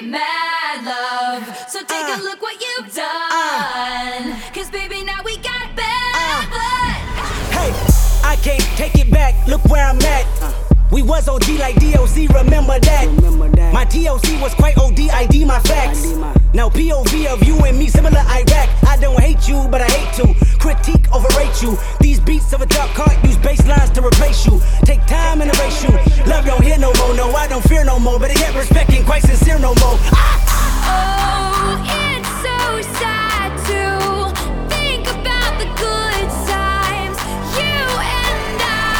mad, love. So take a look what you've done. Cause baby, now we got bad blood. Hey, I can't take it back, look where I'm at. We was OG like DOC, remember that. My TOC was quite OD, ID my facts. Now POV of you and me, similar Iraq. I don't hate you, but I hate to critique, overrate you. These beats of a dark heart use bass lines to replace you. Take time and erase you. Love don't hear no more, no, I don't fear no more. But yet respect ain't quite sincere no more. Oh, it's so sad to think about the good times, you and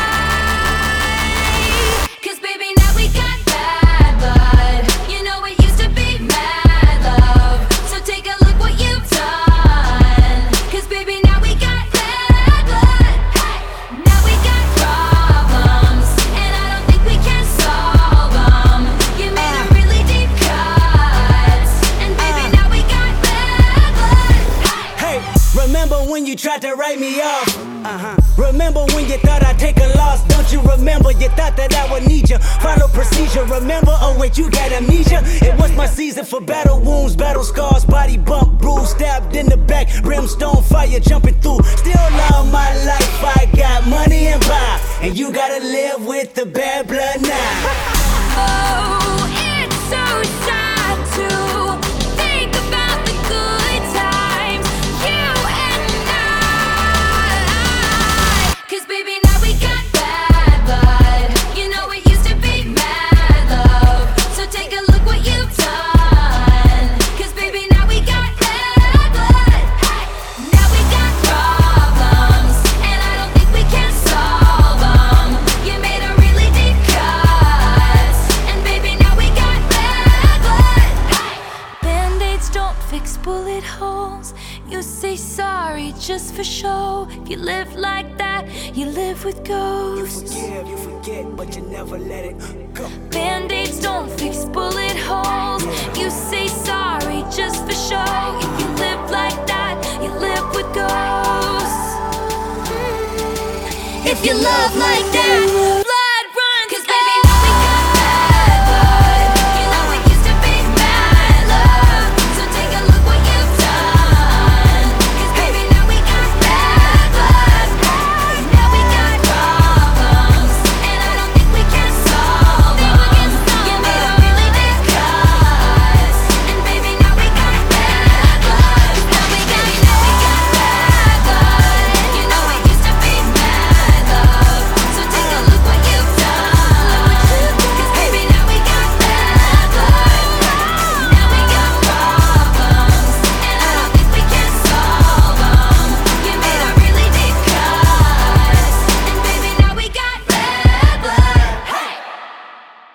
I. Cause baby, now we got bad blood. You know it used to be mad love. So take a look what you've done. Cause baby, now we got bad blood. Now we got problems, and I don't think we can solve them. You made a really deep cut, and baby, now we got bad blood. Hey, remember when you tried to write me off? Remember when you thought I'd take a loss? Don't you remember you thought that I would need you? Follow procedure, remember? Oh wait, you got amnesia? It was my season for battle wounds, battle scars, body bump, bruise, stabbed in the back, brimstone fire jumping through. Still love my life, I got money and power, and you gotta live with the bad blood now. Oh, it's so sad to think about the good times, you and I. Cause baby, now we got bad blood. You know it used to be mad love. So take a look what you've done. Cause baby, now we got bad blood. Now we got problems, and I don't think we can solve them. You made a really deep cut, and baby, now we got bad blood. Band-aids don't fix bullet holes. You say sorry just for show. If you live like that, you live with ghosts. You forget, but you never let it go. Band-aids don't fix bullet holes. You say sorry just for show. If you live like that, you live with ghosts. If you love like that,